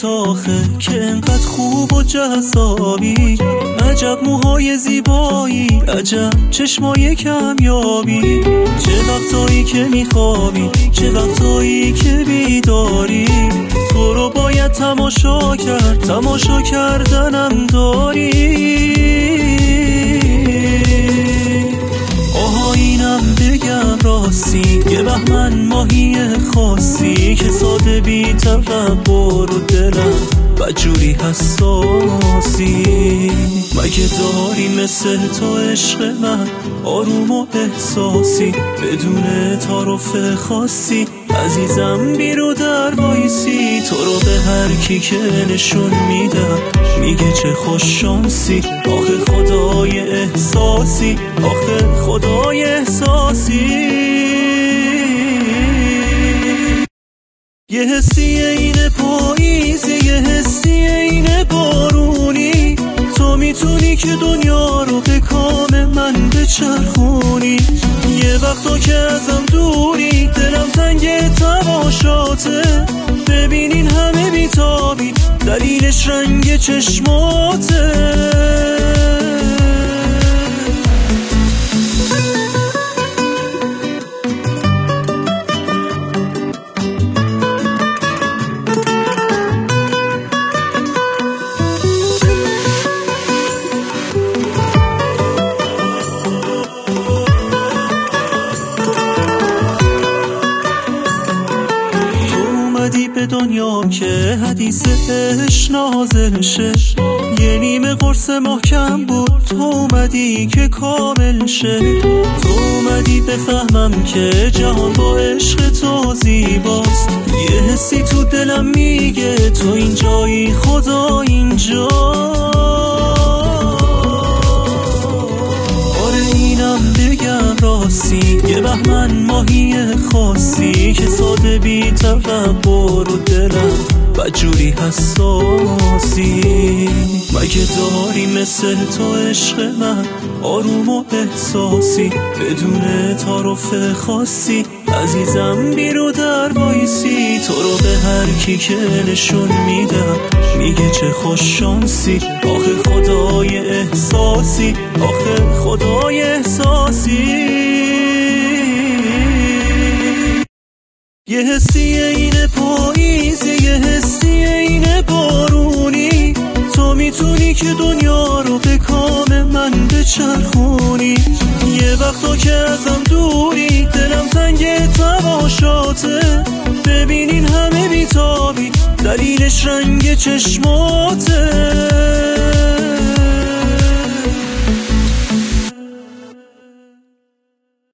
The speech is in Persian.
چشمات آخه که انقدر خوب و جذابی، عجب موهای زیبایی، عجب چشمای کمیابی. چه وقتایی که میخوابی، چه وقتایی که بیداری، تو رو باید تماشا کرد، تماشا کردنم داری. آها اینم بگم راستی، یه بهمن ماهی خاصی که ساده بی تکبر و دلم بدجوری حساسی. مگه داری مثل تو عشق من آروم و احساسی، بدون تعارف خاصی عزیزم بیرو در وایسی. تو رو به هر کی که نشون میدم میگه چه خوش شانسی. آخه خدای احساسی، آخه خدای احساسی. یه حسی اینه پاییزی، یه حسی اینه بارونی، تو میتونی که دنیا رو به کام من بچرخونی. یه وقتا که ازم دوری دلم تنگ تماشاته، ببینین همه بیتابی دلیلش رنگ چشماته. به دنیا که حدیثش نازل شه، یه نیمه قرص محکم بود، تو اومدی که کامل شه. تو اومدی بفهمم که جهان با عشق تو زیباست. یه حسی تو دلم میگه تو اینجایی، خدا اینجا. آره اینم بگم راستی، یه بهمن ماهی خاصی که ساده بی تکبر و دلم بدجوری حساسی. مگه داری مثل تو عشق من آروم و احساسی، بدون تعارف خاصی عزیزم بیرو در وایسی. تو رو به هر کی که نشون میدم میگه چه خوش شانسی. آخه خدای احساسی، آخه خدای احساسی. یه حسی اینه پاییزی، یه حسی اینه بارونی، تو میتونی که دنیا رو به کام من بچرخونی. یه وقتا که ازم دوری دلم تنگ تماشاته، ببینین همه بیتابی دلیلش رنگ چشماته.